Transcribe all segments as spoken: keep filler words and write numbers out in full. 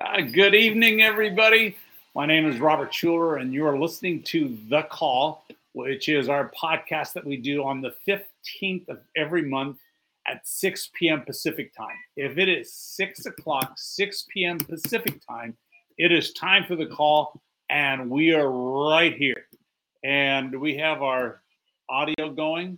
Uh, good evening, everybody. My name is Robert Schuler, and you are listening to The Call, which is our podcast that we do on the fifteenth of every month at six p.m. Pacific time. If it is six o'clock, six p.m. Pacific time, it is time for The Call, and we are right here. And we have our audio going.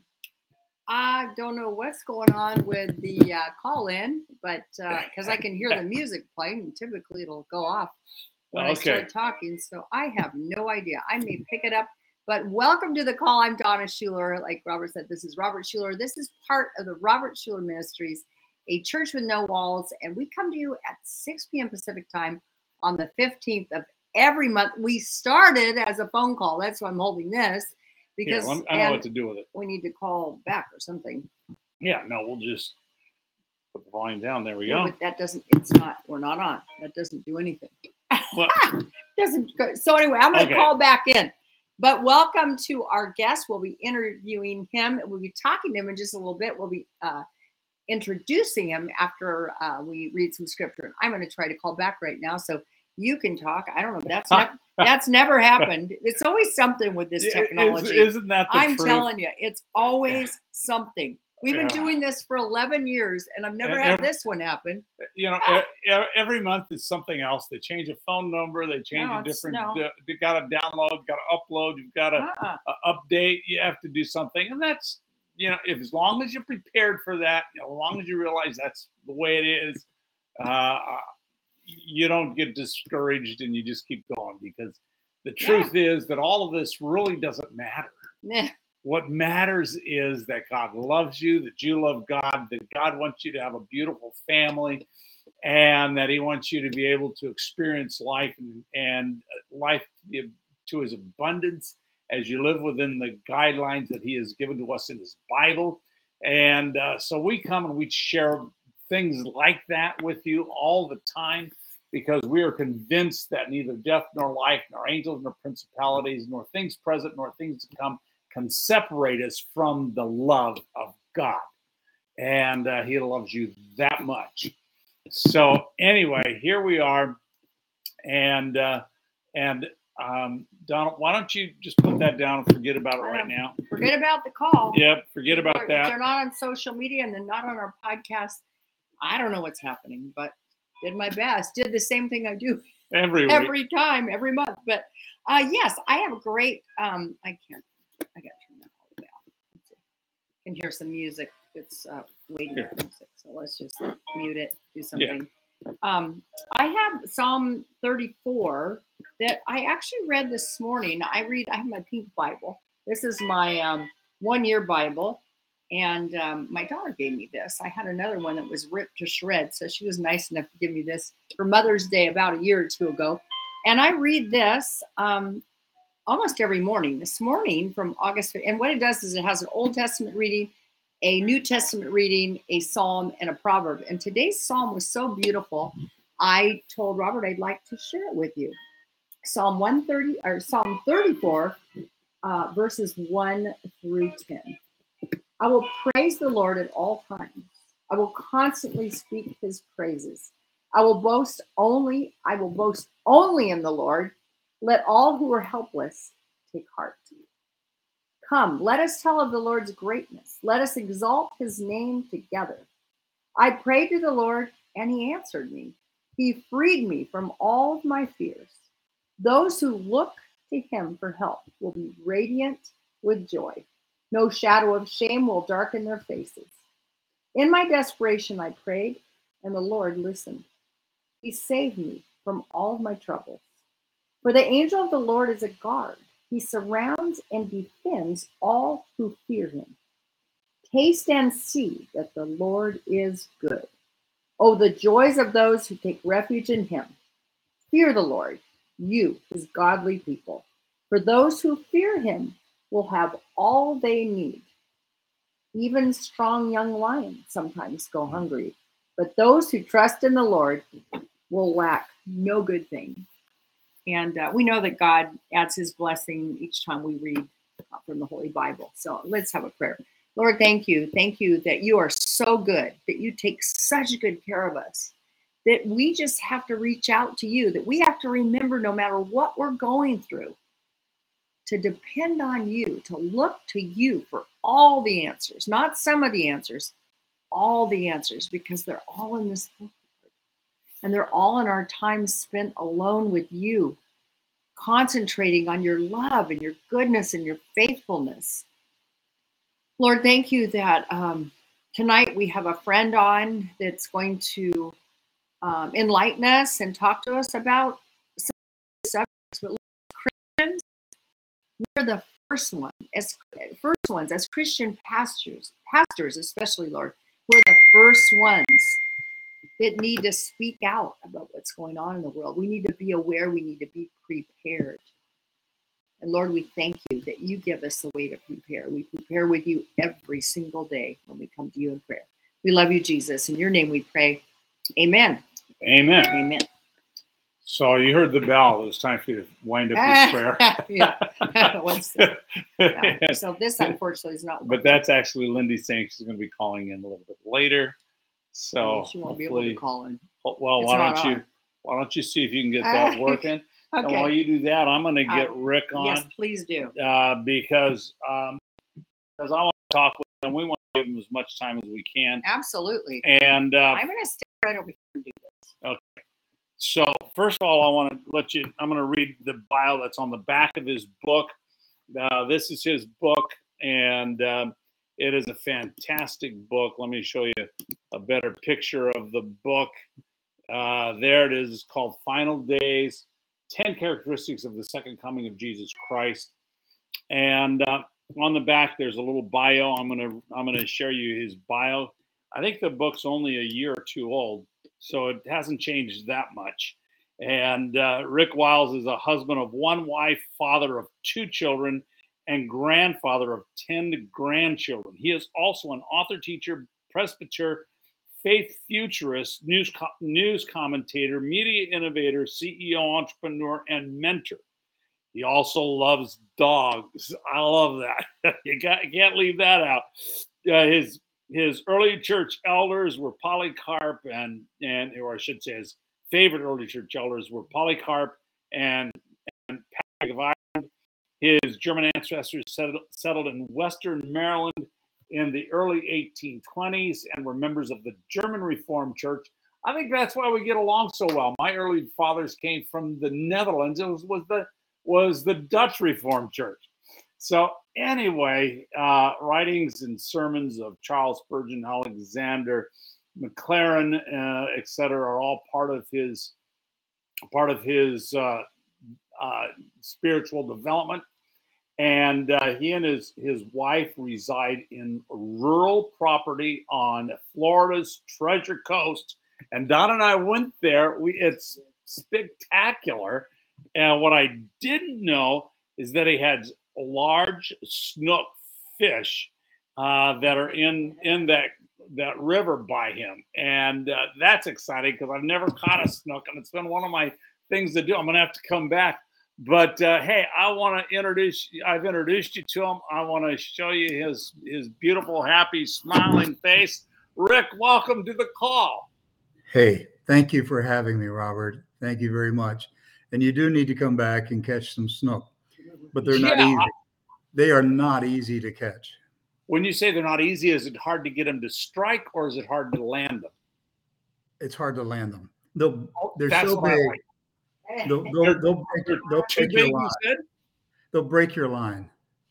I don't know what's going on with the uh, call in, but because uh, I can hear the music playing, and typically it'll go off when okay. I start talking. So I have no idea. I may pick it up, but welcome to The Call. I'm Donna Schuler. Like Robert said, this is Robert Schuler. This is part of the Robert Schuler Ministries, a church with no walls. And we come to you at six p.m. Pacific time on the fifteenth of every month. We started as a phone call. That's why I'm holding this. Because yeah, I know what to do with it. We need to call back or something. Yeah, no, we'll just put the volume down. There we yeah, go. But that doesn't, it's not, we're not on. That doesn't do anything. Well, doesn't go. So anyway, I'm going to okay. call back in. But welcome to our guest. We'll be interviewing him. We'll be talking to him in just a little bit. We'll be uh, introducing him after uh, we read some scripture. I'm going to try to call back right now. So you can talk. I don't know. That's not. That's never happened. It's always something with this technology. Isn't that the I'm truth? telling you, it's always something. We've been yeah. doing this for eleven years, and I've never and had every, this one happen. You know, every month is something else. They change a phone number. They change no, a different. No. Uh, you got to download, got to upload. You've got to uh-uh. uh, update. You have to do something, and that's you know, if as long as you're prepared for that, you know, as long as you realize that's the way it is. Uh, you don't get discouraged and you just keep going because the truth yeah. is that all of this really doesn't matter. Yeah. What matters is that God loves you, that you love God, that God wants you to have a beautiful family, and that he wants you to be able to experience life and, and life to his abundance as you live within the guidelines that he has given to us in his Bible. And uh, so we come and we share things like that with you all the time because we are convinced that neither death nor life nor angels nor principalities nor things present nor things to come can separate us from the love of God. And uh, he loves you that much. So anyway, here we are. And uh, and um, Donald, why don't you just put that down and forget about it right now? Forget about the call. Yep, forget about if that. If they're not on social media and they're not on our podcast, I don't know what's happening, but did my best. Did the same thing I do every every week. time, every month. But uh, yes, I have a great. Um, I can't. I got to turn that all the way off. Let's see. I can hear some music. It's uh, waiting for music, so let's just mute it. Do something. Yeah. Um, I have Psalm thirty-four that I actually read this morning. I read. I have my pink Bible. This is my um, one-year Bible. And um, my daughter gave me this. I had another one that was ripped to shreds. So she was nice enough to give me this for Mother's Day about a year or two ago. And I read this um, almost every morning. This morning from August. And what it does is it has an Old Testament reading, a New Testament reading, a Psalm, and a proverb. And today's Psalm was so beautiful. I told Robert I'd like to share it with you. Psalm one thirty or Psalm thirty-four, uh, verses one through ten. I will praise the Lord at all times. I will constantly speak his praises. I will boast only, I will boast only in the Lord. Let all who are helpless take heart. Come, let us tell of the Lord's greatness. Let us exalt his name together. I prayed to the Lord, and he answered me. He freed me from all of my fears. Those who look to him for help will be radiant with joy. No shadow of shame will darken their faces. In my desperation, I prayed, and the Lord listened. He saved me from all of my troubles. For the angel of the Lord is a guard. He surrounds and defends all who fear him. Taste and see that the Lord is good. Oh, the joys of those who take refuge in him. Fear the Lord, you, his godly people. For those who fear him will have all they need. Even strong young lions sometimes go hungry, but those who trust in the Lord will lack no good thing. And uh, we know that God adds his blessing each time we read from the Holy Bible. So let's have a prayer. Lord, thank you. Thank you that you are so good, that you take such good care of us. that we just have to reach out to you, that we have to remember no matter what we're going through, to depend on you, to look to you for all the answers, not some of the answers, all the answers, because they're all in this book. And they're all in our time spent alone with you, concentrating on your love and your goodness and your faithfulness. Lord, thank you that um, tonight we have a friend on that's going to um, enlighten us and talk to us about some subjects. But Christians, we're the first one, as first ones, as Christian pastors, pastors especially, Lord, we're the first ones that need to speak out about what's going on in the world. We need to be aware. We need to be prepared. And Lord, we thank you that you give us the way to prepare. We prepare with you every single day when we come to you in prayer. We love you, Jesus. In your name we pray. Amen. Amen. Amen. So you heard the bell. It's time for you to wind up this prayer. Yeah. What's the, yeah. So this, unfortunately, is not. But that's actually Lindy saying she's going to be calling in a little bit later. So she won't be able to call in. Well, It's why don't not you on. why don't you see if you can get that working? And while Okay. you do that, I'm going to get Uh, Rick on. Yes, please do. uh, because um, because I want to talk with him. We want to give him as much time as we can. Absolutely. And uh, I'm going to stay right over here and do this. okay. So first of all, I want to let you. I'm going to read the bio that's on the back of his book. Uh, this is his book, and um, it is a fantastic book. Let me show you a better picture of the book. Uh, there it is. It's called Final Days: ten Characteristics of the Second Coming of Jesus Christ. And uh, on the back, there's a little bio. I'm gonna I'm gonna share you his bio. I think the book's only a year or two old, so it hasn't changed that much. And uh, Rick Wiles is a husband of one wife, father of two children, and grandfather of ten grandchildren. He is also an author, teacher, presbyter, faith futurist, news co- news commentator, media innovator, C E O, entrepreneur, and mentor. He also loves dogs. I love that. you, got, you can't leave that out. Uh, his his early church elders were Polycarp and and or I should say his favorite early church elders were Polycarp and and Patrick of Ireland. His German ancestors settled, settled in Western Maryland in the early eighteen twenties and were members of the German Reformed Church. I think that's why we get along so well. My early fathers came from the Netherlands. It was, was the was the Dutch Reformed Church. So anyway, uh, writings and sermons of Charles Spurgeon, Alexander Maclaren, uh, et cetera, are all part of his part of his uh, uh, spiritual development. And uh, he and his, his wife reside in rural property on Florida's Treasure Coast. And Don and I went there. We it's spectacular. And what I didn't know is that he had large snook fish uh, that are in in that that river by him, and uh, that's exciting because I've never caught a snook, and it's been one of my things to do. I'm gonna have to come back. But uh, hey, I want to introduce. I've introduced you to him. I want to show you his his beautiful, happy, smiling face. Rick, welcome to the call. Hey, thank you for having me, Robert. Thank you very much. And you do need to come back and catch some snook, but they're not Yeah. easy. They are not easy to catch. When you say they're not easy, is it hard to get them to strike, or is it hard to land them? It's hard to land them. They'll, they're That's so what I big. like. They'll, they'll, they'll break, They're they'll too break your big, line. you said? They'll break your line.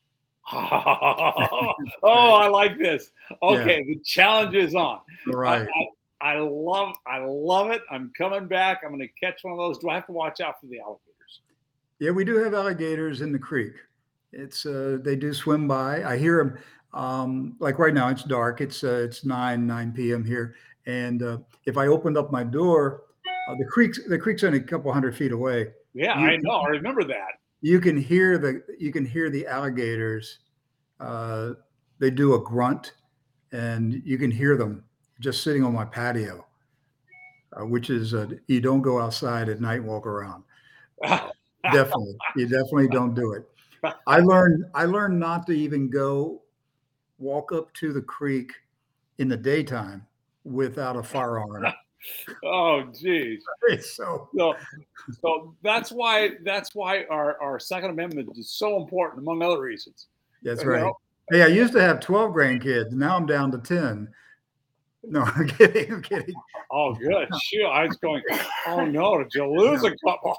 Oh, I like this. Okay, Yeah. the challenge is on. Right. I, I, I love, I love it. I'm coming back. I'm going to catch one of those. Do I have to watch out for the alligators? Yeah, we do have alligators in the creek. It's uh, they do swim by. I hear them. Um, like right now, it's dark. It's uh, it's nine nine p.m. here, and uh, if I opened up my door, uh, the creek's the creek's only a couple hundred feet away. Yeah, You, I know. I remember that. you can hear the you can hear the alligators. Uh, they do a grunt, and you can hear them just sitting on my patio, uh, which is uh, you don't go outside at night and walk around. Definitely, you definitely don't do it. I learned I learned not to even go walk up to the creek in the daytime without a firearm Oh, geez. So So, so that's why that's why our, our Second Amendment is so important, among other reasons. that's You right. know? Hey, I used to have twelve grandkids. Now I'm down to ten. No, I'm kidding. I'm kidding. Oh, good. Shoot, I was going, oh no, did you lose No, a couple?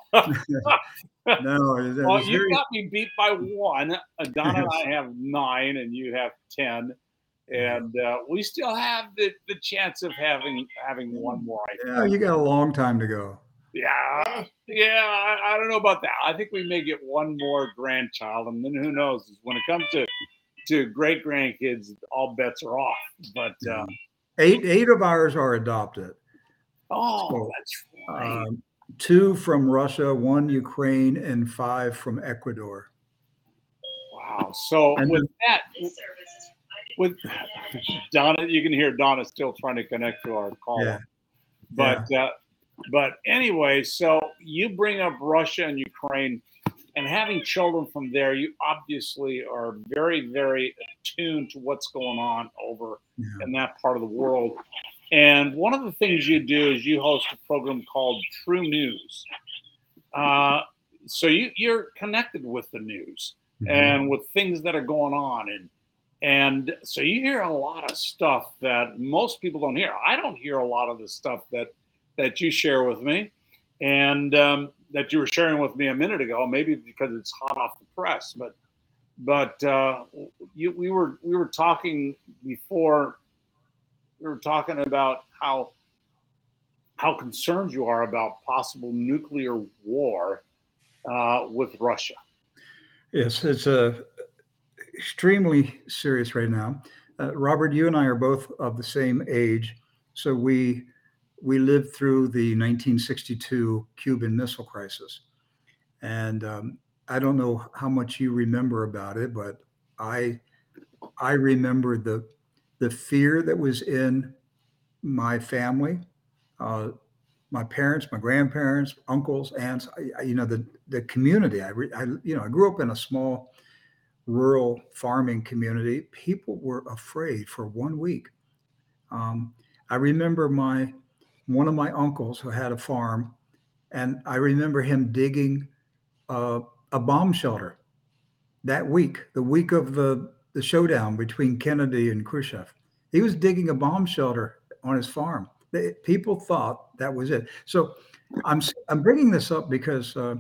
no, it Well, was you very. got me beat by one. Uh, Donna and I have nine, and you have ten, and uh, we still have the, the chance of having having one more. I think. Yeah, you got a long time to go. Yeah, yeah. I, I don't know about that. I think we may get one more grandchild, and then who knows? When it comes to to great grandkids, all bets are off. But uh, Eight eight of ours are adopted. oh, So, that's right. um, two from Russia, one Ukraine, and five from Ecuador. Wow. So And with then, that, with Donna, you can hear Donna still trying to connect to our call. yeah, But yeah, uh, but anyway, so you bring up Russia and Ukraine, and having children from there, you obviously are very very attuned to what's going on over yeah. in that part of the world. And one of the things you do is you host a program called True News. Uh, so you, you're connected with the news Mhm. and with things that are going on, and and so you hear a lot of stuff that most people don't hear. I don't hear a lot of the stuff that that you share with me, and um, that you were sharing with me a minute ago. Maybe because it's hot off the press, but but uh, you, we were we were talking before. We were talking about how how concerned you are about possible nuclear war uh, with Russia. Yes, it's uh, extremely serious right now. Uh, Robert, you and I are both of the same age, so we we lived through the nineteen sixty-two Cuban Missile Crisis, and um, I don't know how much you remember about it, but I I remember the the fear that was in my family, uh, my parents, my grandparents, uncles, aunts. I, I- you know, the the community. I, re, I you know I grew up in a small rural farming community. People were afraid for one week. Um, I remember my one of my uncles who had a farm, and I remember him digging uh, a bomb shelter that week, the week of the the showdown between Kennedy and Khrushchev. He was digging a bomb shelter on his farm. They, people thought that was it. So I'm s- I'm bringing this up because uh,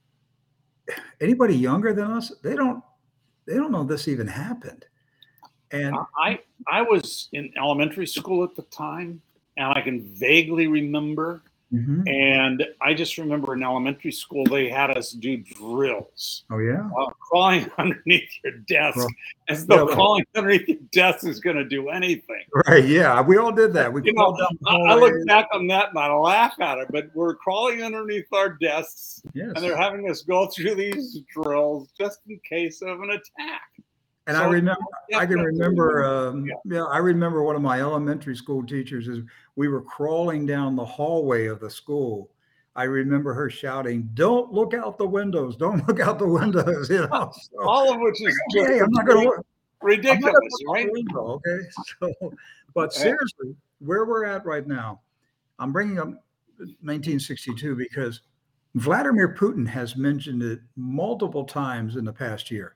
anybody younger than us, they don't they don't know this even happened. And I I was in elementary school at the time, and I can vaguely remember. mhm. And I just remember in elementary school they had us do drills Oh yeah, while crawling underneath your desk, well, as yeah, though well, crawling underneath your desk is going to do anything. right, yeah, we all did that. We You know, crawled down the I, I look hallways. back on that and I laugh at it, but we're crawling underneath our desks, and they're Yes, having us go through these drills just in case of an attack. and I So remember, I can definitely, remember, yeah. um, yeah, I remember one of my elementary school teachers is we were crawling down the hallway of the school. I remember her shouting, "Don't look out the windows! Don't look out the windows!" You know. So, All of which is just hey, I'm not going to look. I'm not going ridiculous, to look out right? the window. Okay. So, but Uh, seriously, where we're at right now, I'm bringing up nineteen sixty-two because Vladimir Putin has mentioned it multiple times in the past year.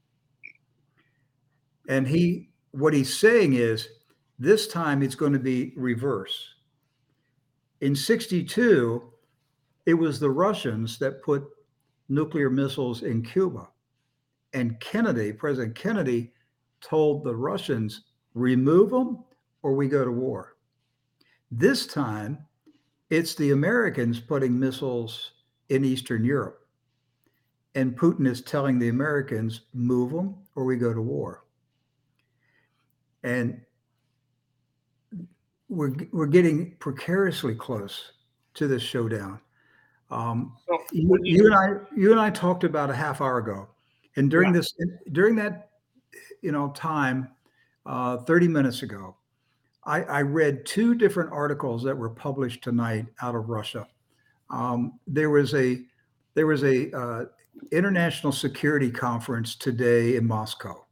And he, what he's saying is, this time it's going to be reverse. In sixty-two, it was the Russians that put nuclear missiles in Cuba. And Kennedy, President Kennedy, told the Russians, remove them or we go to war. This time, it's the Americans putting missiles in Eastern Europe. And Putin is telling the Americans, move them or we go to war. And we're we're getting precariously close to this showdown. Um, so you, when you you and I, you and I talked about a half hour ago, and yeah. during this, during that, you know, time, uh, thirty minutes ago, I, I read two different articles that were published tonight out of Russia. Um, there was a there was a uh, international security conference today in Moscow,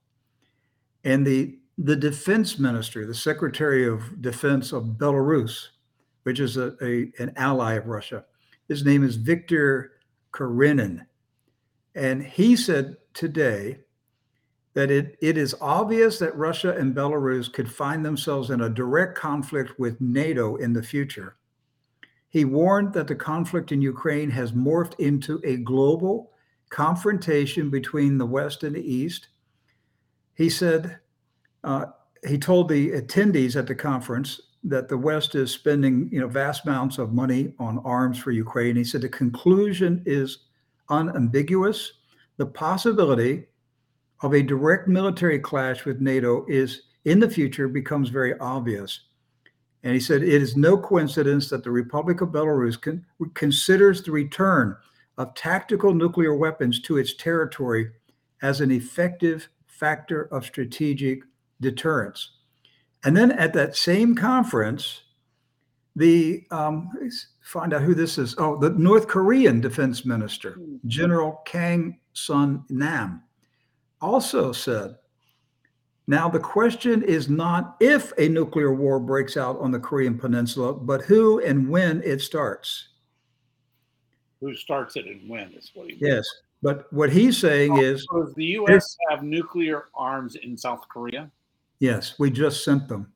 and the the defense minister, the secretary of defense of Belarus, which is a, a an ally of Russia. His name is Viktor Karinin. And he said today that it, it is obvious that Russia and Belarus could find themselves in a direct conflict with NATO in the future. He warned that the conflict in Ukraine has morphed into a global confrontation between the West and the East. He said, uh, he told the attendees at the conference that the West is spending, you know, vast amounts of money on arms for Ukraine. He said the conclusion is unambiguous. The possibility of a direct military clash with NATO is in the future becomes very obvious. And he said, it is no coincidence that the Republic of Belarus con- considers the return of tactical nuclear weapons to its territory as an effective factor of strategic deterrence. And then at that same conference, the, um, let's find out who this is. Oh, the North Korean defense minister, General Kang Sun Nam, also said, now the question is not if a nuclear war breaks out on the Korean Peninsula, but who and when it starts. Who starts it and when is what he means. Yes, but what he's saying is, So does the U S have nuclear arms in South Korea? yes, we just sent them.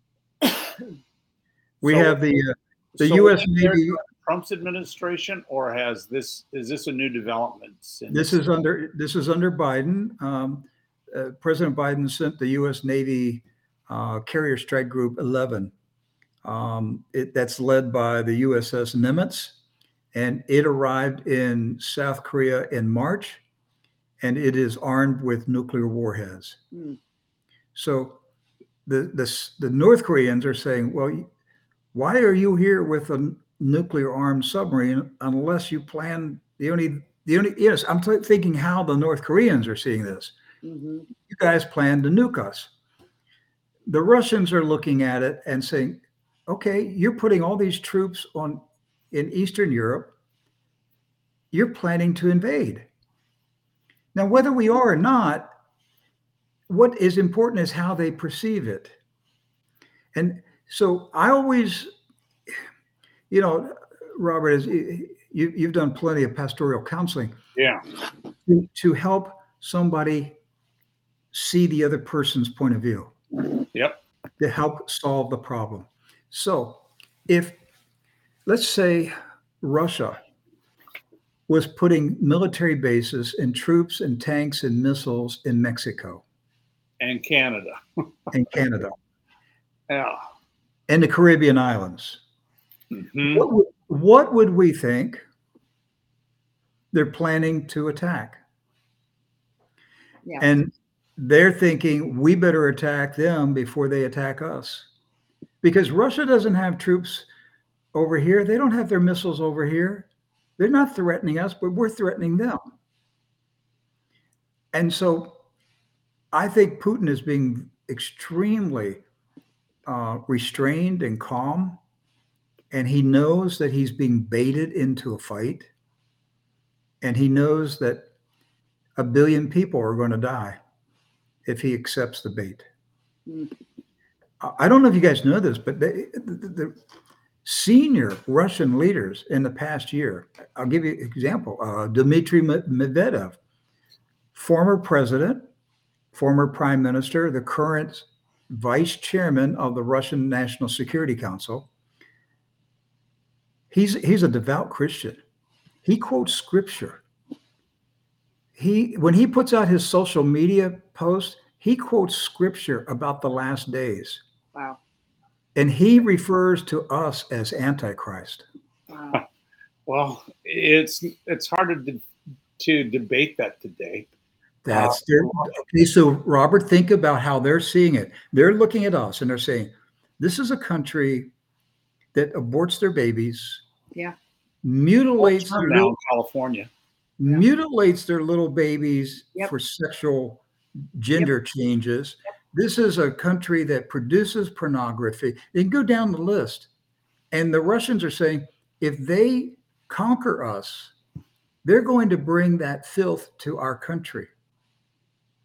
We So- have the uh, the so U S was there Navy. Trump's administration, or has this is this a new development? Since, This is under this is under Biden. Um, uh, President Biden sent the U S Navy uh, Carrier Strike Group eleven. Um, it, that's led by the U S S Nimitz, and it arrived in South Korea in March, and it is armed with nuclear warheads. Hmm. So the, the the North Koreans are saying, well, why are you here with a nuclear armed submarine unless you plan the only the only yes I'm t- thinking how the North Koreans are seeing this. Mm-hmm. You guys plan to nuke us. The Russians are looking at it and saying, okay, you're putting all these troops on in Eastern Europe. You're planning to invade. Now, whether we are or not, what is important is how they perceive it. And so I always, you know, Robert, is you, you've done plenty of pastoral counseling. yeah, To, to help somebody see the other person's point of view, yep, to help solve the problem. So if, let's say, Russia was putting military bases and troops and tanks and missiles in Mexico and Canada, and Canada yeah. and the Caribbean islands, Mhm. what would, what would we think they're planning to attack? Yeah. And they're thinking we better attack them before they attack us. Because Russia doesn't have troops over here. They don't have their missiles over here. They're not threatening us, but we're threatening them. And so I think Putin is being extremely uh, restrained and calm. And he knows that he's being baited into a fight. And he knows that a billion people are going to die if he accepts the bait. Mm. I don't know if you guys know this, but they, the, the senior Russian leaders in the past year, I'll give you an example. Uh, Dmitry Medvedev, former president, former prime minister, the current vice chairman of the Russian National Security Council. He's, he's a devout Christian. He quotes scripture. He, when he puts out his social media posts, he quotes scripture about the last days. Wow. And he refers to us as Antichrist. Wow. Well, it's it's hard to to debate that today. That's Uh, their, okay. So, Robert, think about how they're seeing it. They're looking at us and they're saying, this is a country that aborts their babies, Yeah. mutilates Turn their now little, in California. mutilates their little babies Yep. for sexual gender changes. This is a country that produces pornography. They can go down the list. And the Russians are saying, if they conquer us, they're going to bring that filth to our country.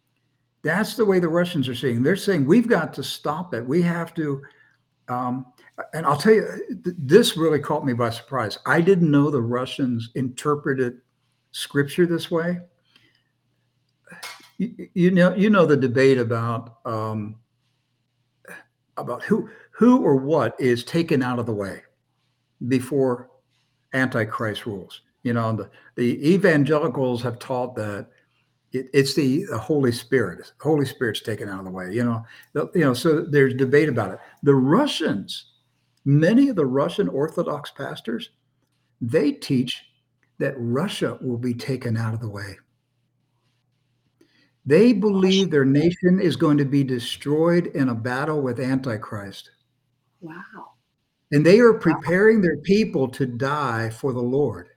That's the way the Russians are seeing. They're saying, we've got to stop it. We have to. Um, And I'll tell you, th- this really caught me by surprise. I didn't know the Russians interpreted scripture this way. You, you know, you know the debate about um, about who who or what is taken out of the way before Antichrist rules. You know, the, the evangelicals have taught that it, it's the, the Holy Spirit. Holy Spirit's taken out of the way. You know, the, you know. So there's debate about it. The Russians, many of the Russian Orthodox pastors, they teach that Russia will be taken out of the way. They believe their nation is going to be destroyed in a battle with Antichrist. Wow. And they are preparing their people to die for the Lord.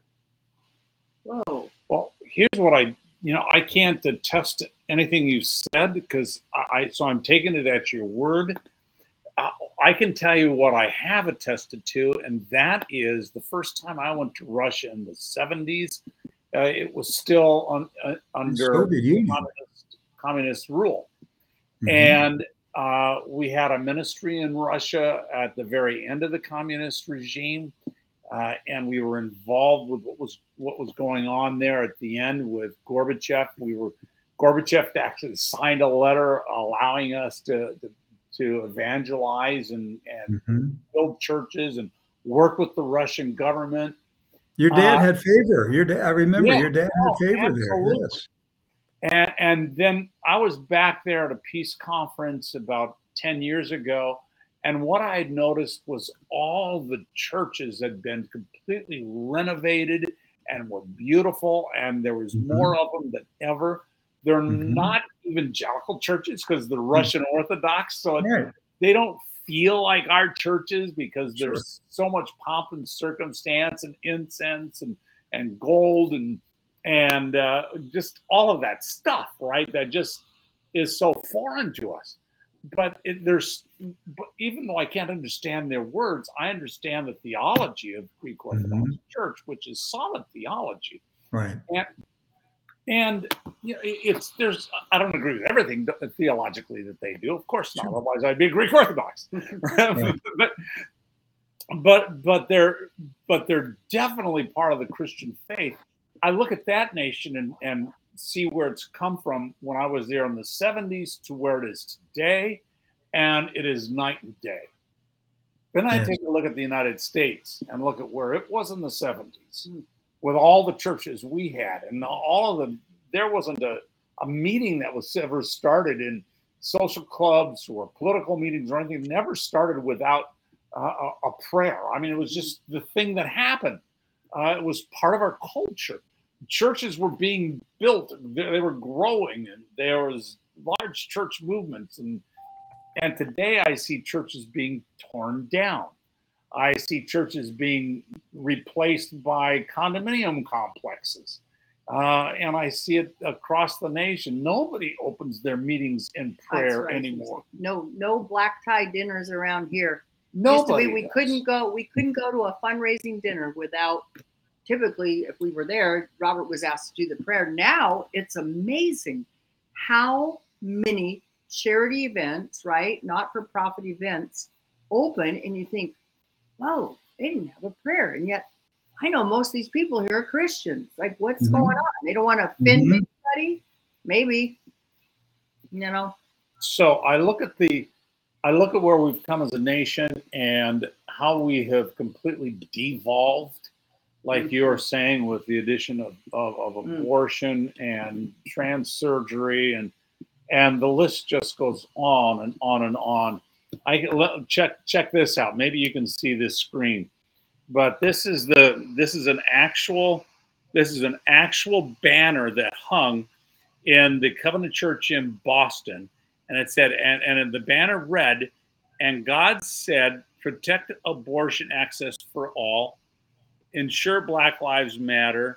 Whoa. Well, here's what I, you know, I can't attest to anything you said because I, I, so I'm taking it at your word. Uh, I can tell you what I have attested to, and that is the first time I went to Russia in the seventies, uh, it was still on, uh, under Soviet Union. communist, communist rule. Mhm. And uh, we had a ministry in Russia at the very end of the communist regime. Uh, and we were involved with what was what was going on there at the end with Gorbachev. We were Gorbachev actually signed a letter allowing us to to, to evangelize and and Mhm. build churches and work with the Russian government. Your dad Uh, had favor. Your dad, I remember yeah, your dad oh, had favor there. absolutely. Yes. And, and then I was back there at a peace conference about ten years ago. And what I had noticed was all the churches had been completely renovated and were beautiful. And there was Mhm. more of them than ever. They're Mhm. not evangelical churches because they're Russian Orthodox. So it, Right. they don't feel like our churches because Sure. there's so much pomp and circumstance and incense and, and gold and and uh, just all of that stuff, right? That just is so foreign to us. But it, there's, but even though I can't understand their words, I understand the theology of Greek Orthodox Mhm. Church, which is solid theology. Right. And and you know, it's there's I don't agree with everything theologically that they do, of course not. Sure. Otherwise, I'd be Greek Orthodox. Right. but but but they're but they're definitely part of the Christian faith. I look at that nation and, and see where it's come from when I was there in the seventies to where it is today, and it is night and day. Then I Yes. take a look at the United States and look at where it was in the seventies with all the churches we had, and all of them. There wasn't a, a meeting that was ever started in social clubs or political meetings or anything, never started without uh, a, a prayer. I mean, it was just the thing that happened. Uh, it was part of our culture. Churches were being built, they, they were growing, and there was large church movements. And and today I see churches being torn down. I see churches being replaced by condominium complexes. Uh, and I see it across the nation. Nobody opens their meetings in prayer right. anymore. No, no black tie dinners around here. Nobody. Used to be, we does. couldn't go. We couldn't go to a fundraising dinner without. Typically, if we were there, Robert was asked to do the prayer. Now it's amazing how many charity events, right, not-for-profit events, open, and you think, "Whoa, they didn't have a prayer," and yet I know most of these people here are Christians. Like, what's Mhm. going on? They don't want to offend Mhm. anybody. Maybe, you know. So I look at the, I look at where we've come as a nation and how we have completely devolved, like Mhm. you're saying, with the addition of, of, of Mm. abortion and trans surgery, and and the list just goes on and on and on. I let, check check this out. Maybe you can see this screen, but this is the this is an actual this is an actual banner that hung in the Covenant Church in Boston, and it said, and and the banner read, "And God said, protect abortion access for all, ensure Black Lives Matter,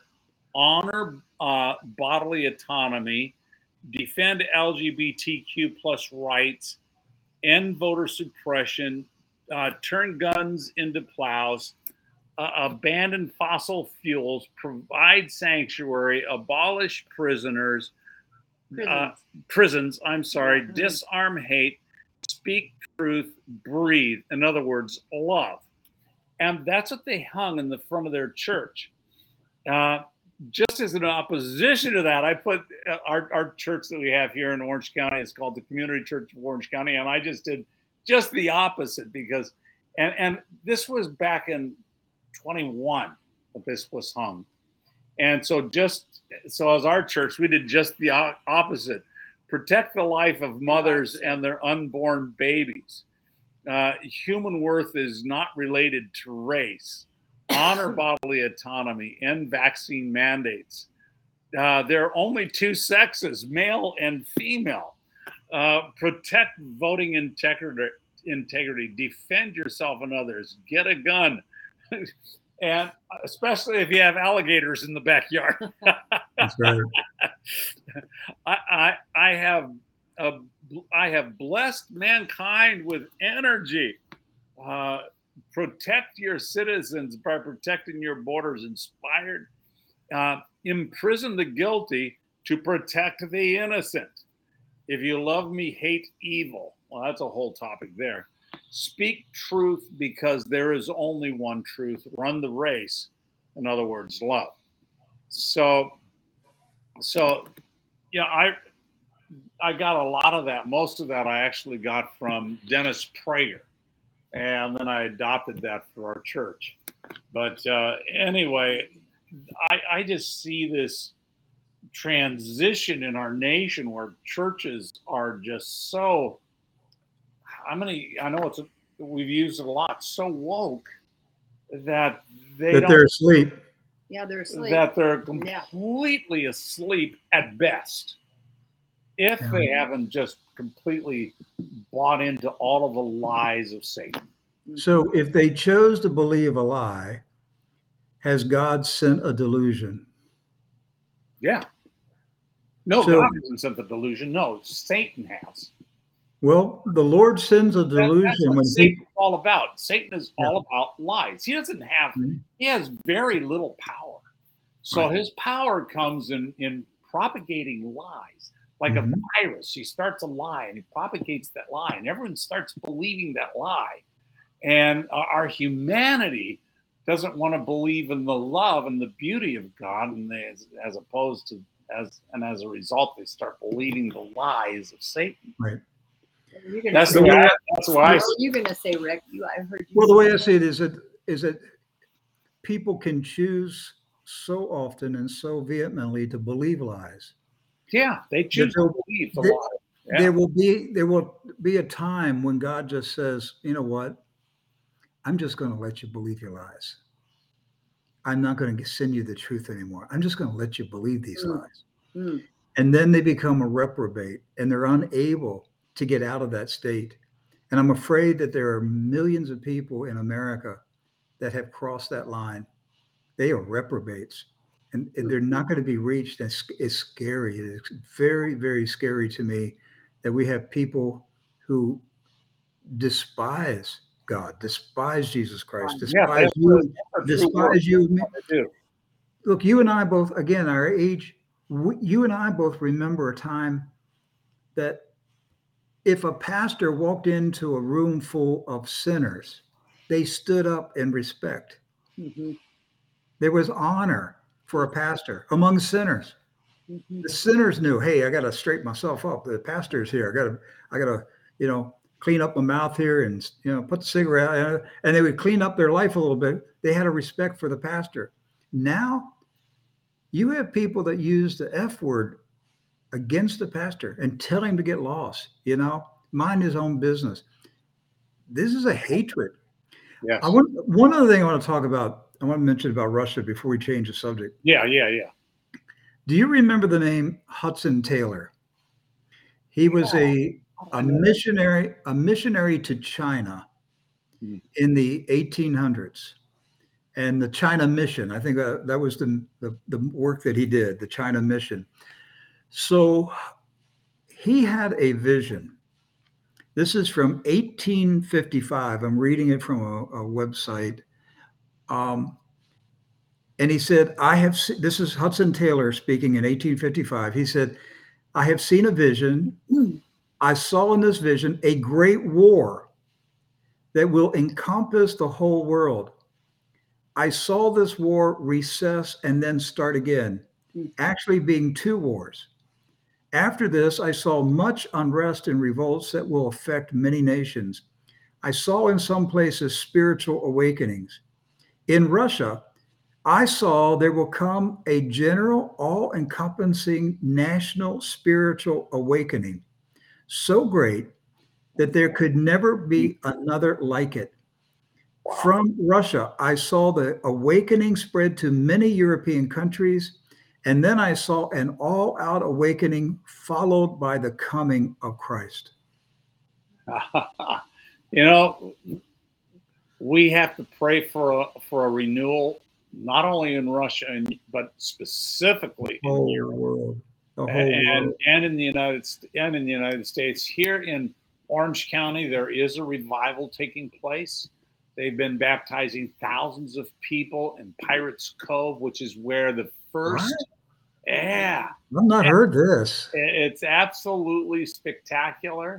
honor uh, bodily autonomy, defend L G B T Q plus rights, end voter suppression, uh, turn guns into plows, uh, abandon fossil fuels, provide sanctuary, abolish prisoners, Prisons. uh, prisons, I'm sorry, Mhm. disarm hate, speak truth, breathe. In other words, love. And that's what they hung in the front of their church. Uh, just as an opposition to that, I put uh, our, our church that we have here in Orange County is called the Community Church of Orange County. And I just did just the opposite because, and, and this was back in twenty-one that this was hung. And so just, so as our church, we did just the opposite. Protect the life of mothers and their unborn babies. Uh, human worth is not related to race. Honor bodily autonomy, end vaccine mandates. Uh, there are only two sexes, male and female. Uh, protect voting integrity, integrity. Defend yourself and others. Get a gun. And especially if you have alligators in the backyard. That's right. I, I, I have uh, I have blessed mankind with energy. Uh, protect your citizens by protecting your borders. Inspired. Uh, imprison the guilty to protect the innocent. If you love me, hate evil. Well, that's a whole topic there. Speak truth because there is only one truth. Run the race. In other words, love. So, so, yeah, I, I got a lot of that. Most of that I actually got from Dennis Prager, and then I adopted that for our church. But uh, anyway, I, I just see this transition in our nation where churches are just so. I'm gonna. I know it's. A, we've used it a lot. So woke that they That don't, they're asleep. Yeah, they're asleep. that they're Yeah. completely asleep at best, if Yeah. they haven't just completely bought into all of the lies of Satan. So if they chose to believe a lie, has God sent a delusion? Yeah. No, So- God hasn't sent the delusion. No, Satan has. Well, the Lord sends a That- that's delusion what when Satan's people. all about. Satan is Yeah. all about lies. He doesn't have. Mhm. He has very little power. So Right. his power comes in in propagating lies, like Mhm. a virus. He starts a lie and he propagates that lie, and everyone starts believing that lie. And our our humanity doesn't want to believe in the love and the beauty of God, and they, as, as opposed to as and as a result, they start believing the lies of Satan. Right. You're gonna That's say, the way. way- I, that's why I. what were you gonna say, Rick? You, I heard you. Well, the say- way I see it is that is that people can choose so often and so vehemently to believe lies. Yeah, they choose to they'll- believe the they- lie. Yeah. There will be there will be a time when God just says, you know what? I'm just going to let you believe your lies. I'm not going to send you the truth anymore. I'm just going to let you believe these Mm. lies. Mm. And then they become a reprobate and they're unable to get out of that state. And I'm afraid that there are millions of people in America that have crossed that line. They are reprobates and, and they're not going to be reached. It's, it's scary. It's very, very scary to me that we have people who despise God, despise Jesus Christ, Yeah, despise that's you, the- that's the true word. despise you. They do. Look, you and I both, again, our age, we, you and I both remember a time that if a pastor walked into a room full of sinners, they stood up in respect. Mhm. There was honor for a pastor among sinners. Mhm. The sinners knew, hey, I got to straighten myself up. The pastor's here. I got to, I got to, you know, clean up my mouth here and, you know, put the cigarette out. And they would clean up their life a little bit. They had a respect for the pastor. Now you have people that use the F word against the pastor and tell him to get lost, you know, mind his own business. This is a hatred. Yes. I want one other thing I want to talk about. I want to mention about Russia before we change the subject. Yeah, yeah, yeah. Do you remember the name Hudson Taylor? He was a, a missionary, a missionary to China Mhm. in the eighteen hundreds. And the China Mission, I think uh, that was the, the, the work that he did, the China Mission. So he had a vision. This is from eighteen fifty-five. I'm reading it from a, a website. Um, and he said, I have, se- this is Hudson Taylor speaking in eighteen fifty-five. He said, I have seen a vision I saw in this vision a great war that will encompass the whole world. I saw this war recess and then start again, actually being two wars. After this, I saw much unrest and revolts that will affect many nations. I saw in some places spiritual awakenings. In Russia, I saw there will come a general, all-encompassing national spiritual awakening, so great that there could never be another like it. From Russia, I saw the awakening spread to many European countries, and then I saw an all-out awakening followed by the coming of Christ. You know, we have to pray for a, for a renewal, not only in Russia, and, but specifically The whole in Europe, world. The whole and world. and in the United and in the United States. Here in Orange County, there is a revival taking place. They've been baptizing thousands of people in Pirates Cove, which is where the first, What? yeah, I've not heard this. it's absolutely spectacular.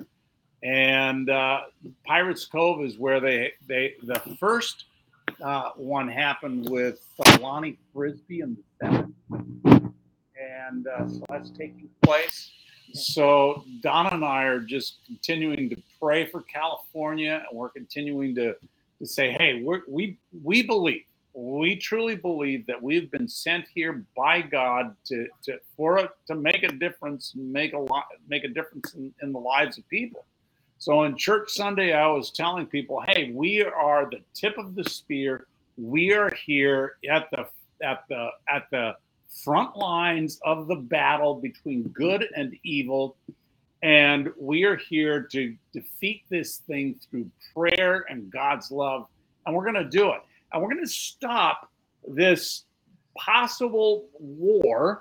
And uh, Pirates Cove is where they they the first uh, one happened with uh, Lonnie Frisbee in the seventies, and uh, so that's taking place. So Donna and I are just continuing to pray for California, and we're continuing to to say, hey, we're, we we believe, we truly believe that we've been sent here by God to to for a, to make a difference, make a lot, make a difference in, in the lives of people. So in Church Sunday, I was telling people, hey, we are the tip of the spear. We are here at the at the at the front lines of the battle between good and evil. And we are here to defeat this thing through prayer and God's love. And we're going to do it. And we're going to stop this possible war,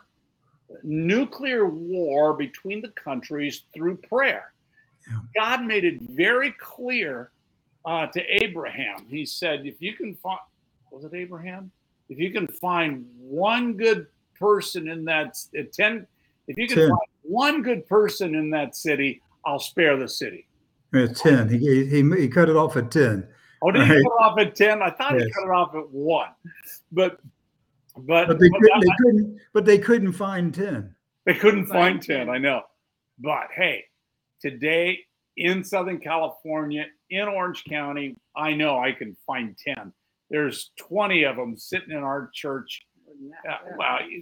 nuclear war between the countries through prayer. Yeah. God made it very clear uh, to Abraham. He said, if you can find, was it Abraham? If you can find one good person in that, uh, ten, if you can ten. find one good person in that city, I'll spare the city. It's ten. He, he, he cut it off at ten. Oh, did Right. he cut it off at ten? I thought Yes. he cut it off at one. But, but, But they, but could, I- they couldn't. But they couldn't find ten. They couldn't Find find ten, ten. I know. But hey, today in Southern California, in Orange County, I know I can find ten. There's twenty of them sitting in our church. Uh, wow. you-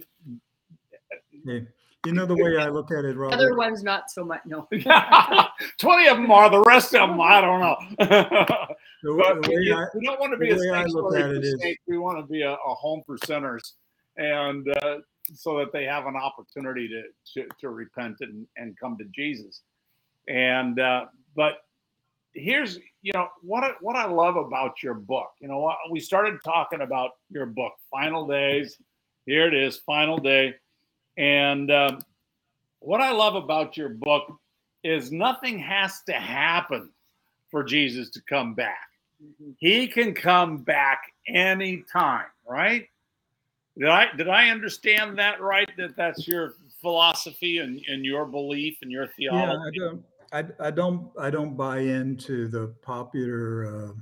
Yeah. You know the way I look at it, Robert. Other ones not so much. No. twenty of them are. The rest of them, I don't know. The, But the we, way I, we don't want to be the a way I look sanctuary at for it is- snakes. We want to be a, a home for sinners, and uh, so that they have an opportunity to to, to repent and, and come to Jesus. And uh, but here's you know what I, what I love about your book. You know what we started talking about your book, Final Days. Here it is, Final Day, and um, what I love about your book is nothing has to happen for Jesus to come back. He can come back anytime, right? Did I did I understand that right? That that's your philosophy and, and your belief and your yeah, theology? I don't, I, I don't, I don't buy into the popular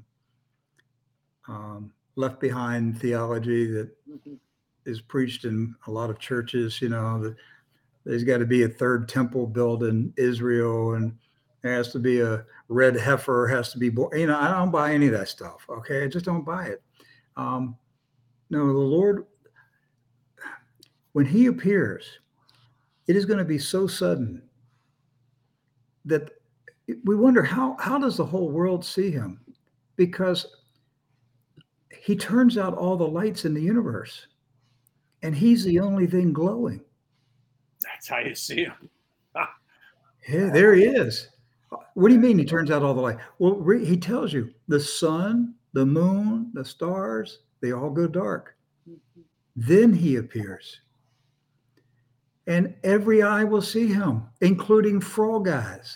uh, um, left behind theology that Mhm. is preached in a lot of churches. You know, that there's got to be a third temple built in Israel, and there has to be a red heifer has to be born. You know, I don't buy any of that stuff. Okay, I just don't buy it. Um, no, the Lord, when He appears, it is going to be so sudden that we wonder how how does the whole world see Him, because He turns out all the lights in the universe, and He's the only thing glowing. That's how you see him. Yeah, there He is. What do you mean He turns out all the light? Well, re- He tells you the sun, the moon, the stars, they all go dark. Then He appears. And every eye will see Him, including frog eyes.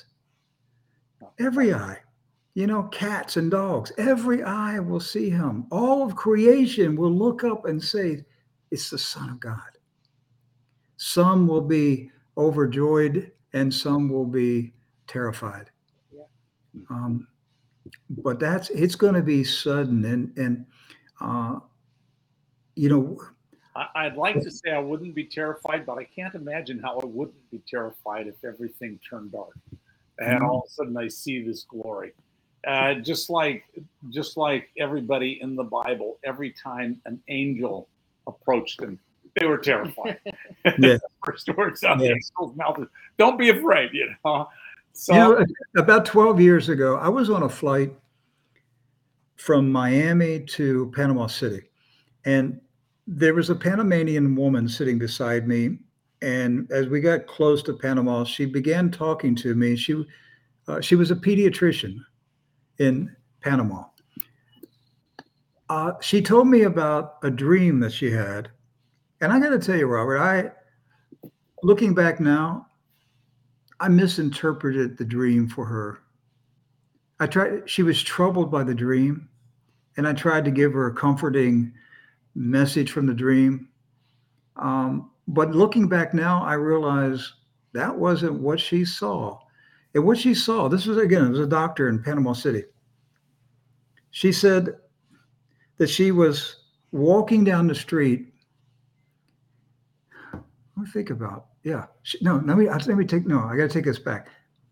Every eye. You know, cats and dogs. Every eye will see Him. All of creation will look up and say, it's the Son of God. Some will be overjoyed and some will be terrified. Yeah. Um, but that's it's going to be sudden, and and uh, you know, I, I'd like to say I wouldn't be terrified, but I can't imagine how I wouldn't be terrified if everything turned dark and all of a sudden I see this glory. Uh, just like just like everybody in the Bible, every time an angel approached them, they were terrified. Yeah. First words out of the Yeah. angel's mouth is, "Don't be afraid," you know. So You know, about twelve years ago, I was on a flight from Miami to Panama City, and there was a Panamanian woman sitting beside me. And as we got close to Panama, she began talking to me. She uh, she was a pediatrician in Panama. Uh, she told me about a dream that she had, and I got to tell you, Robert, I looking back now, I misinterpreted the dream for her. I tried. She was troubled by the dream, and I tried to give her a comforting message from the dream. Um, but looking back now, I realize that wasn't what she saw. And what she saw, this was again, it was a doctor in Panama City. She said that she was walking down the street. Let me think about. Yeah. She, no, let me let me take. No, I got to take this back.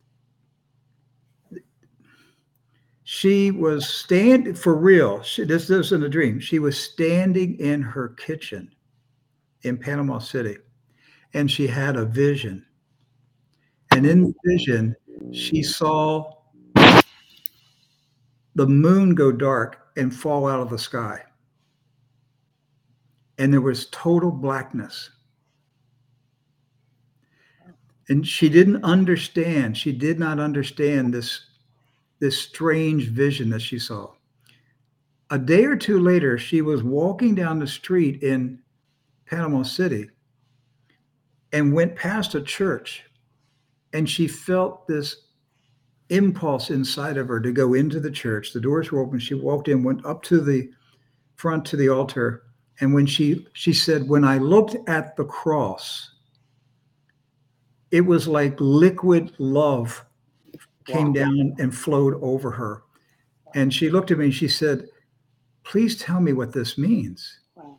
She was standing for real. She, this, this isn't a dream. She was standing in her kitchen in Panama City, and she had a vision. And in the vision, she saw the moon go dark and fall out of the sky. And there was total blackness. And she didn't understand. She did not understand this, this strange vision that she saw. A day or two later, she was walking down the street in Panama City and went past a church, and she felt this impulse inside of her to go into the church. The doors were open. She walked in, went up to the front to the altar, and when she she said, when I looked at the cross, it was like liquid love came Wow. down and flowed over her. And she looked at me and she said, please tell me what this means. Wow.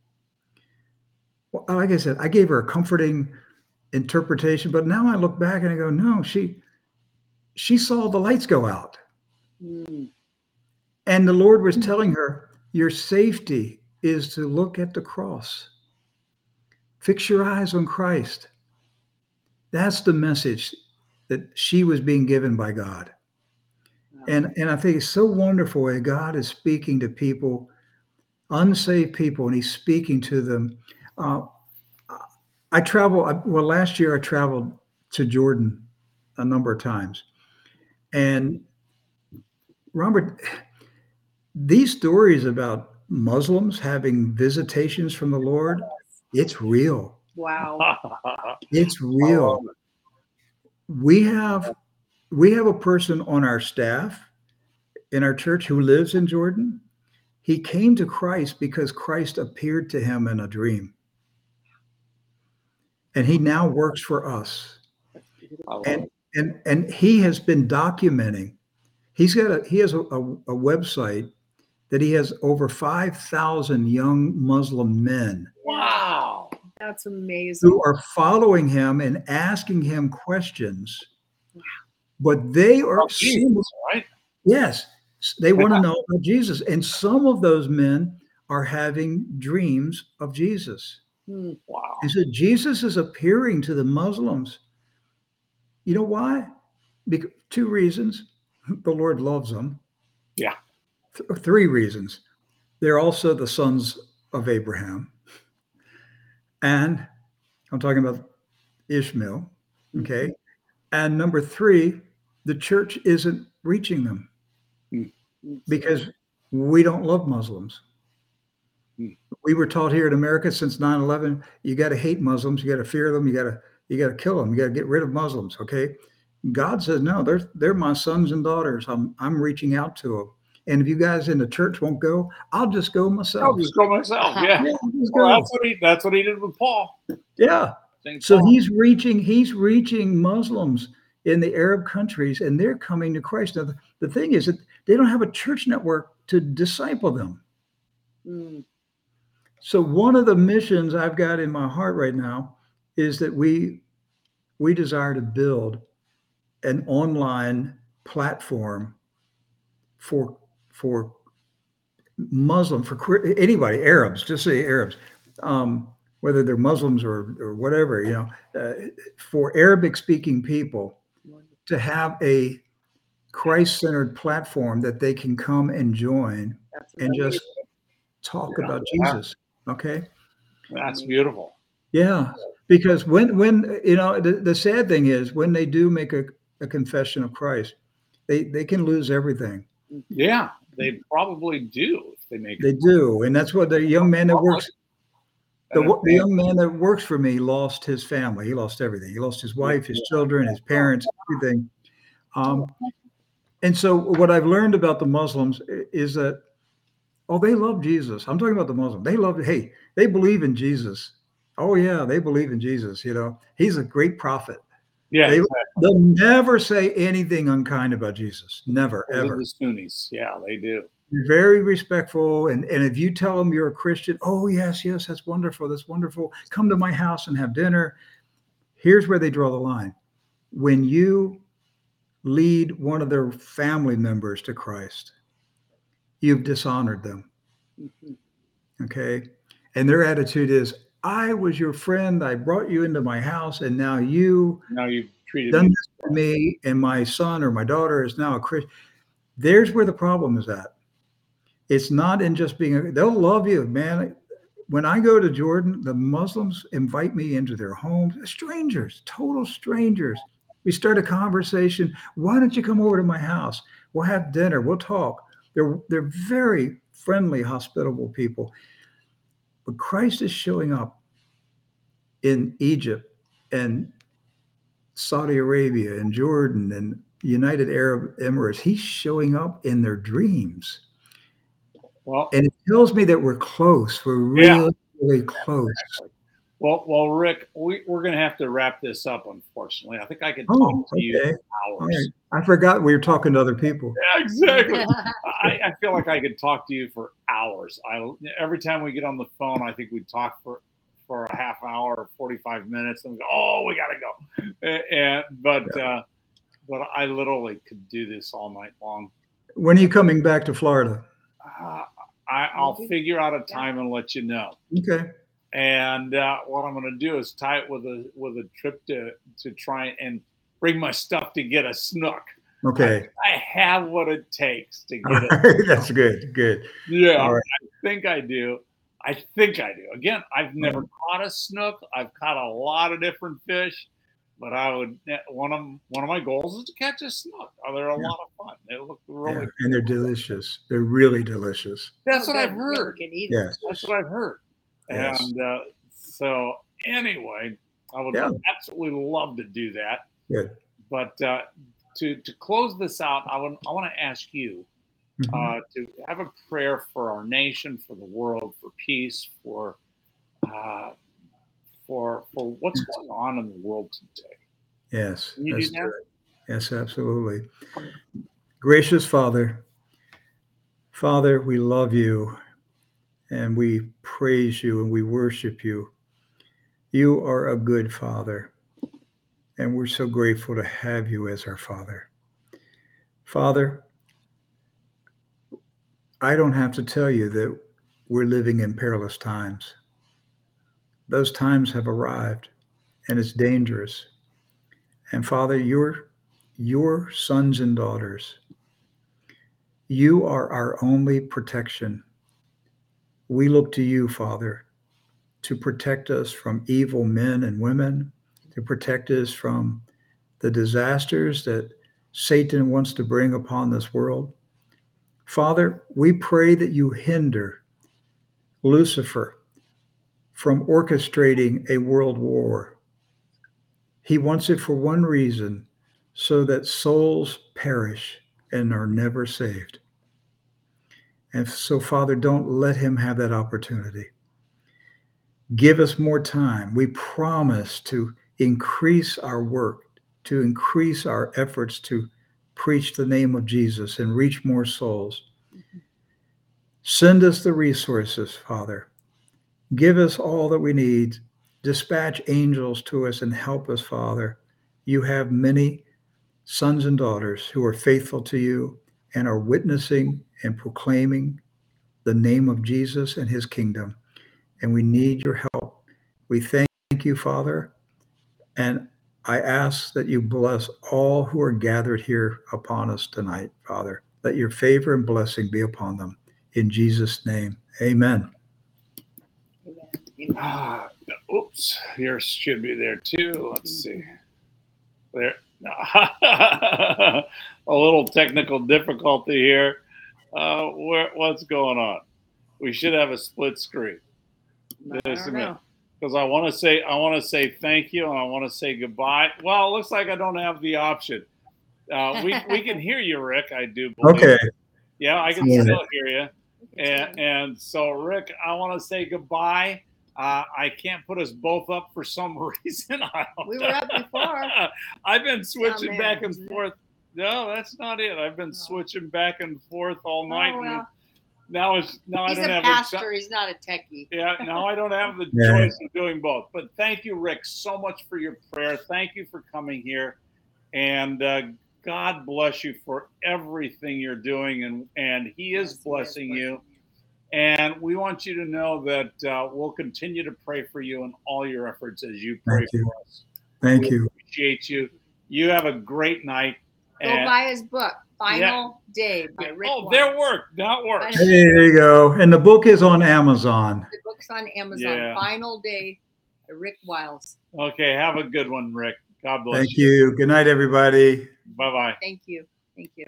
Well, like I said, I gave her a comforting interpretation, but now I look back and I go, no, she she saw the lights go out. Mm. And the Lord was telling her, your safety is to look at the cross. Fix your eyes on Christ. That's the message that she was being given by God. Wow. And, and I think it's so wonderful that God is speaking to people, unsaved people, and he's speaking to them. Uh, I travel, well, last year I traveled to Jordan a number of times. And Robert, these stories about Muslims having visitations from the Lord, it's real. Wow. It's real. We have we have a person on our staff in our church who lives in Jordan. He came to Christ because Christ appeared to him in a dream. And he now works for us. And and and he has been documenting. He's got a he has a, a, a website that he has over five thousand young Muslim men Wow. That's amazing. who are following him and asking him questions. But they are Oh, Jesus, right? yes, they want to know about Jesus. And some of those men are having dreams of Jesus. Hmm. Wow. And so Jesus is appearing to the Muslims. You know why? Because two reasons. The Lord loves them. Yeah. Th- three reasons. They're also the sons of Abraham. And I'm talking about Ishmael. Okay. And number three, the church isn't reaching them because we don't love Muslims. Mm. We were taught here in America since nine eleven, you got to hate Muslims, you got to fear them, you got to you got to kill them, you got to get rid of Muslims. Okay. God says, no, they're they're my sons and daughters. I'm I'm reaching out to them. And if you guys in the church won't go, I'll just go myself. I'll just go myself. Yeah. Yeah, I'll just Well, go. that's what he that's what he did with Paul. Yeah. Saint So Paul. he's reaching, he's reaching Muslims in the Arab countries, and they're coming to Christ. Now, the, the thing is that they don't have a church network to disciple them. Mm. So one of the missions I've got in my heart right now is that we we desire to build an online platform for for Muslim, for anybody, Arabs, just say Arabs, um, whether they're Muslims or or whatever, you know, uh, for Arabic speaking people to have a Christ-centered platform that they can come and join That's and amazing. just talk Yeah. about Yeah. Jesus. Okay. That's beautiful. Yeah. Because when, when, you know, the, the sad thing is when they do make a, a confession of Christ, they, they can lose everything. Yeah, they probably do if they make They it. do. And that's what the young man that works, the, And the young man that works for me lost his family. He lost everything. He lost his wife, his children, his parents, everything. Um, and so what I've learned about the Muslims i- is that, oh, they love Jesus. I'm talking about the Muslim. They love, hey, they believe in Jesus. Oh yeah, they believe in Jesus. You know, he's a great prophet. yeah, They, exactly. they'll never say anything unkind about Jesus. Never, Those are ever. the Sunnis. Yeah, they do. Very respectful. And, and if you tell them you're a Christian, oh yes, yes, that's wonderful. That's wonderful. Come to my house and have dinner. Here's where they draw the line. When you lead one of their family members to Christ, you've dishonored them. Mhm. Okay. And their attitude is, I was your friend. I brought you into my house, and now you Now you've treated done me. this to me, and my son or my daughter is now a Christian. There's where the problem is at. It's not in just being, a, they'll love you, man. When I go to Jordan, the Muslims invite me into their homes, strangers, total strangers. We start a conversation. Why don't you come over to my house? We'll have dinner. We'll talk. They're, they're very friendly, hospitable people. But Christ is showing up in Egypt and Saudi Arabia and Jordan and United Arab Emirates. He's showing up in their dreams. Well, And it tells me that we're close. We're really, Yeah. really close. well, well, Rick, we, we're going to have to wrap this up. Unfortunately, I think I could talk Oh, to you okay. for All right. hours. I forgot we were talking to other people. Yeah, exactly. I, I feel like I could talk to you for hours. I every time we get on the phone, I think we talk for for a half hour or forty-five minutes, and we go, "Oh, we gotta go." And, and but uh, but I literally could do this all night long. When are you coming back to Florida? Uh, I, I'll figure out a time and let you know. Okay. And uh, what I'm going to do is tie it with a with a trip to to try and bring my stuff to get a snook. Okay. I have what it takes to All get it. right. That's good. Good. Yeah, All right. I think I do. I think I do. Again, I've never caught a snook. I've caught a lot of different fish, but I would one of one of my goals is to catch a snook. Oh, they're a Yeah. lot of fun. They look really. Yeah. And they're delicious. They're really delicious. That's Oh, what I've good. Yeah, heard. we can eat it. Yes. That's what I've heard. Yes. And uh, so, anyway, I would Yeah. absolutely love to do that. Good. But uh, to to close this out, I would I want to ask you Mhm. uh, to have a prayer for our nation, for the world, for peace, for uh, for for what's going on in the world today. Yes. Can you do That's that? good. Yes, absolutely. Gracious Father, Father, we love you and we praise you and we worship you. You are a good Father, and we're so grateful to have you as our Father. Father, I don't have to tell you that we're living in perilous times. Those times have arrived, and it's dangerous. And Father, your, your sons and daughters, you are our only protection. We look to you, Father, to protect us from evil men and women, to protect us from the disasters that Satan wants to bring upon this world. Father, we pray that you hinder Lucifer from orchestrating a world war. He wants it for one reason, so that souls perish and are never saved. And so, Father, don't let him have that opportunity. Give us more time. We promise to increase our work to increase our efforts to preach the name of Jesus and reach more souls. Send us the resources, Father. Give us all that we need. Dispatch angels to us and help us, Father. You have many sons and daughters who are faithful to you and are witnessing and proclaiming the name of Jesus and his kingdom. And we need your help. We thank you, Father. And I ask that you bless all who are gathered here upon us tonight, Father. Let your favor and blessing be upon them. In Jesus' name, amen. Ah, oops, yours should be there too. Let's see. There. A little technical difficulty here. Uh, where, what's going on? We should have a split screen. Just a minute. Because I want to say I want to say thank you and I want to say goodbye. Well, it looks like I don't have the option. Uh, we we can hear you, Rick. I do believe. Okay. Yeah, I can Yeah. still hear you. And, and so, Rick, I want to say goodbye. Uh, I can't put us both up for some reason. I don't We were up before. I've been switching there, back and isn't it? forth. No, that's not it. I've been Oh. switching back and forth all night. Oh, and well. now it's now He's I don't a have pastor. a He's not a techie. yeah. Now I don't have the Yeah. choice of doing both. But thank you, Rick, so much for your prayer. Thank you for coming here, and uh, God bless you for everything you're doing, and and He is Yes, he is blessing you. blessing And we want you to know that uh, we'll continue to pray for you in all your efforts as you pray Thank you. for us. Thank we you. appreciate you. You have a great night. Go And- buy his book, Final Day by Rick oh, Warren. there worked. That works. Hey, there you go. And the book is on Amazon. The book's on Amazon. Yeah. Final Day by Rick Wiles. Okay, have a good one, Rick. God bless Thank you. Good night, everybody. Bye bye. Thank you. Thank you.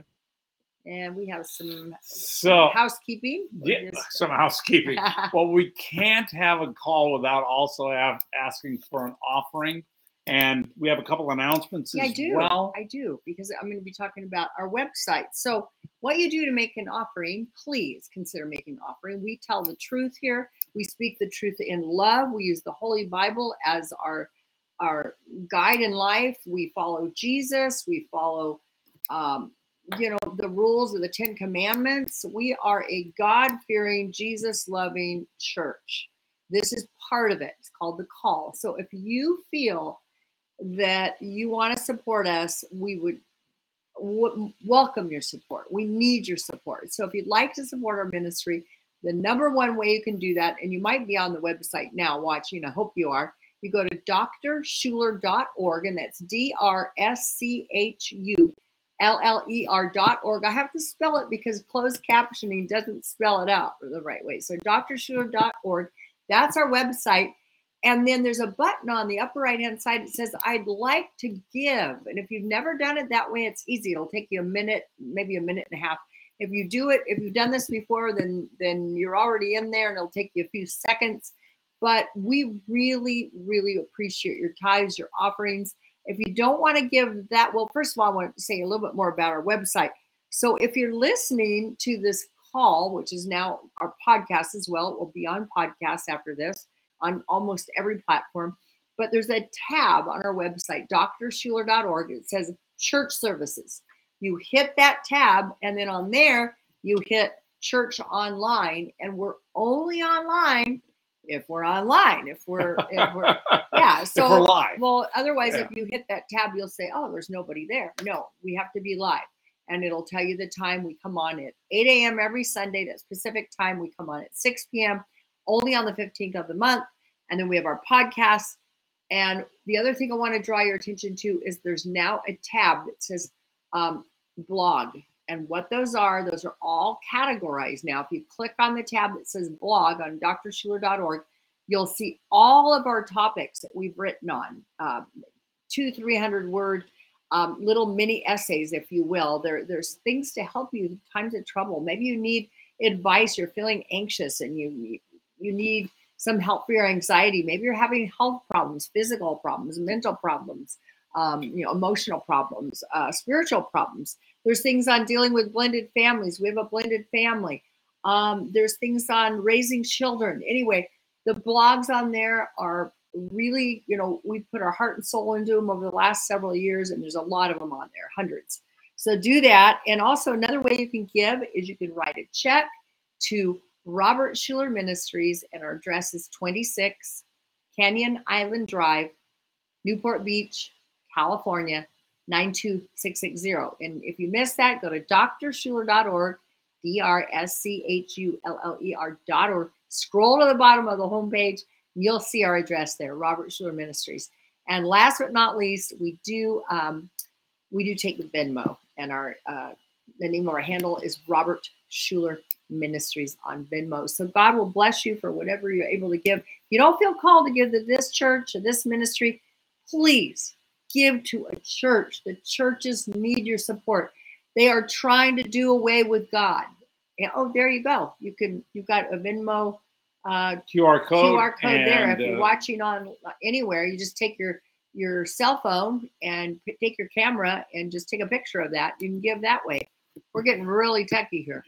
And we have some So, housekeeping. Or yeah, just- some housekeeping. Well, we can't have a call without also have, asking for an offering. And we have a couple announcements Yeah, as I do. well. I do, because I'm going to be talking about our website. So what you do to make an offering, please consider making an offering. We tell the truth here. We speak the truth in love. We use the Holy Bible as our, our guide in life. We follow Jesus. We follow, um, you know, the rules of the Ten Commandments. We are a God-fearing, Jesus-loving church. This is part of it. It's called the call. So if you feel that you want to support us, we would w- welcome your support. We need your support. So if you'd like to support our ministry, the number one way you can do that, and you might be on the website now watching, I hope you are, you go to d r schuller dot org, and that's D R S C H U L L E R dot org. I have to spell it because closed captioning doesn't spell it out the right way. So d r schuller dot org, that's our website. And then there's a button on the upper right hand side that says, I'd like to give. And if you've never done it that way, it's easy. It'll take you a minute, maybe a minute and a half. If you do it, if you've done this before, then, then you're already in there and it'll take you a few seconds. But we really, really appreciate your tithes, your offerings. If you don't want to give that, well, first of all, I want to say a little bit more about our website. So if you're listening to this call, which is now our podcast as well, it will be on podcast after this, on almost every platform, but there's a tab on our website, d r schuller dot org. It says church services. You hit that tab, and then on there, you hit church online, and we're only online if we're online, if we're, if we're yeah. So, if we're live. well, otherwise, Yeah. if you hit that tab, you'll say, oh, there's nobody there. No, we have to be live. And it'll tell you the time. We come on at eight a m every Sunday, that's Pacific time. We come on at six p m only on the fifteenth of the month. And then we have our podcast. And the other thing I want to draw your attention to is there's now a tab that says um, blog. And what those are, those are all categorized now. If you click on the tab that says blog on d r schuller dot org, you'll see all of our topics that we've written on, uh, two, three hundred word um, little mini essays, if you will. There, there's things to help you in times of trouble. Maybe you need advice, you're feeling anxious and you, you need some help for your anxiety. Maybe you're having health problems, physical problems, mental problems, um, you know, emotional problems, uh, spiritual problems. There's things on dealing with blended families. We have a blended family. Um, there's things on raising children. Anyway, the blogs on there are really, you know, we put our heart and soul into them over the last several years, and there's a lot of them on there, hundreds. So do that. And also another way you can give is you can write a check to Robert Schuller Ministries, and our address is twenty-six Canyon Island Drive, Newport Beach, California, nine two six six zero. And if you missed that, go to d r schuller dot org, D R S C H U L L E R dot org. Scroll to the bottom of the homepage, and you'll see our address there, Robert Schuller Ministries. And last but not least, we do um, we do take the Venmo, and our uh, the name of our handle is Robert Schuller Ministries on Venmo. So God will bless you for whatever you're able to give. If you don't feel called to give to this church or this ministry, please give to a church. The churches need your support. They are trying to do away with God. And, oh, there you go. You can. You've got a Venmo uh, Q R code. Q R code there. and, If you're uh, watching on anywhere, you just take your your cell phone and p- take your camera and just take a picture of that. You can give that way. We're getting really techie here.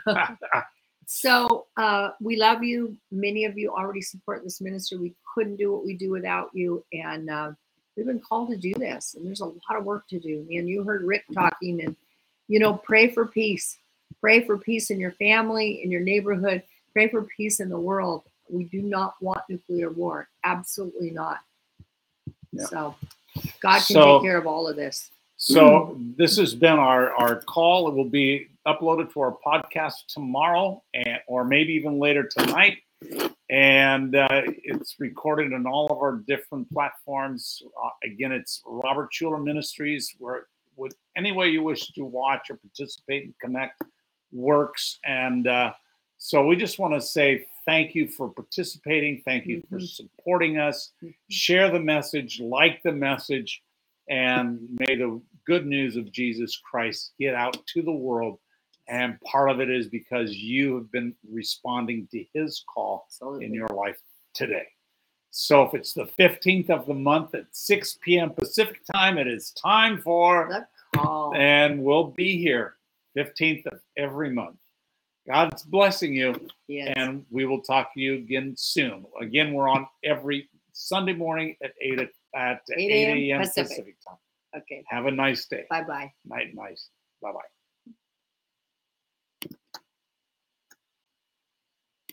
So uh, we love you. Many of you already support this ministry. We couldn't do what we do without you. And uh, we've been called to do this. And there's a lot of work to do. And you heard Rick talking. And, you know, pray for peace. Pray for peace in your family, in your neighborhood. Pray for peace in the world. We do not want nuclear war. Absolutely not. Yeah. So God can So- take care of all of this. So this has been our, our call. It will be uploaded to our podcast tomorrow, and or maybe even later tonight. And uh, it's recorded on all of our different platforms. Uh, again, it's Robert Schuller Ministries, where with any way you wish to watch or participate and connect works. And uh, so we just want to say thank you for participating. Thank you for Mhm. supporting us. Share the message, like the message, and may the good news of Jesus Christ get out to the world. And part of it is because you have been responding to his call Absolutely. in your life today. So if it's the fifteenth of the month at six p.m. Pacific time, it is time for, The call. and we'll be here fifteenth of every month. God's blessing you, Yes. and we will talk to you again soon. Again, we're on every Sunday morning at eight at eight a.m. eight a.m. Pacific. Pacific time. Okay. Have a nice day. Bye bye. Night, nice. Bye bye.